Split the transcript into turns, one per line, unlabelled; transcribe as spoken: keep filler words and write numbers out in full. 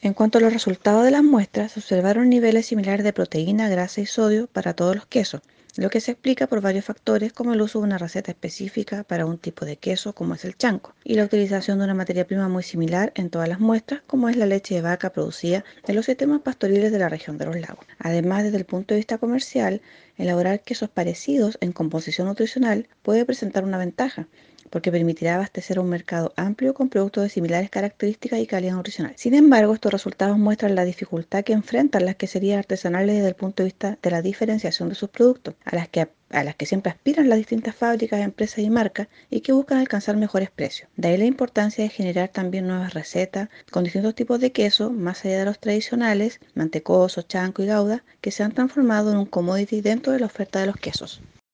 En cuanto a los resultados de las muestras, se observaron niveles similares de proteína, grasa y sodio para todos los quesos, lo que se explica por varios factores como el uso de una receta específica para un tipo de queso como es el chanco y la utilización de una materia prima muy similar en todas las muestras como es la leche de vaca producida en los sistemas pastoriles de la región de los lagos. Además, desde el punto de vista comercial, elaborar quesos parecidos en composición nutricional puede presentar una ventaja, porque permitirá abastecer a un mercado amplio con productos de similares características y calidad nutricional. Sin embargo, estos resultados muestran la dificultad que enfrentan las queserías artesanales desde el punto de vista de la diferenciación de sus productos, a las que a las que siempre aspiran las distintas fábricas, empresas y marcas y que buscan alcanzar mejores precios. De ahí la importancia de generar también nuevas recetas con distintos tipos de queso, más allá de los tradicionales, mantecoso, chanco y gouda, que se han transformado en un commodity dentro de la oferta de los quesos.